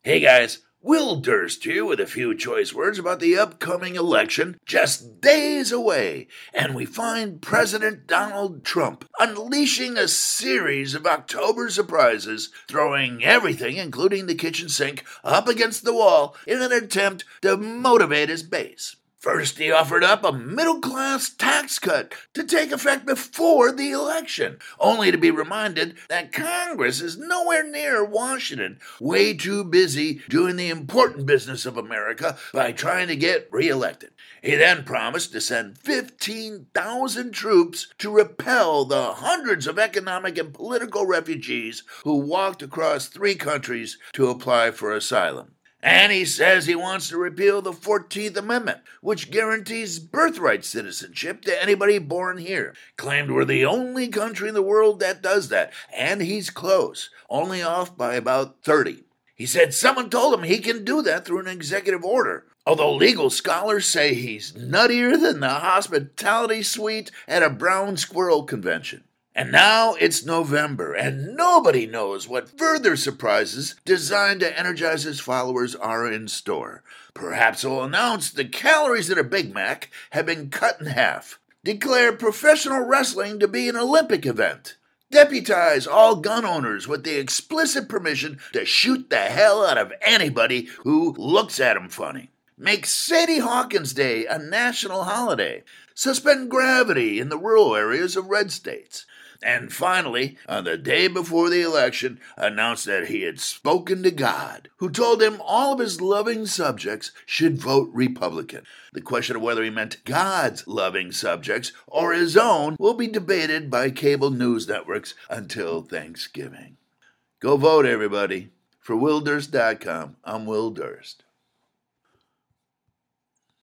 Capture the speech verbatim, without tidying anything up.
Hey guys, Will Durst here with a few choice words about the upcoming election just days away, and we find President Donald Trump unleashing a series of October surprises, throwing everything, including the kitchen sink, up against the wall in an attempt to motivate his base. First, he offered up a middle-class tax cut to take effect before the election, only to be reminded that Congress is nowhere near Washington, way too busy doing the important business of America by trying to get reelected. He then promised to send fifteen thousand troops to repel the hundreds of economic and political refugees who walked across three countries to apply for asylum. And he says he wants to repeal the fourteenth Amendment, which guarantees birthright citizenship to anybody born here. Claimed we're the only country in the world that does that, and he's close, only off by about thirty. He said someone told him he can do that through an executive order, although legal scholars say he's nuttier than the hospitality suite at a brown squirrel convention. And now it's November, and nobody knows what further surprises designed to energize his followers are in store. Perhaps he'll announce the calories in a Big Mac have been cut in half, declare professional wrestling to be an Olympic event, deputize all gun owners with the explicit permission to shoot the hell out of anybody who looks at him funny, make Sadie Hawkins Day a national holiday, suspend gravity in the rural areas of red states, and finally, on the day before the election, announced that he had spoken to God, who told him all of his loving subjects should vote Republican. The question of whether he meant God's loving subjects or his own will be debated by cable news networks until Thanksgiving. Go vote, everybody. For Will Durst dot com, I'm Will Durst.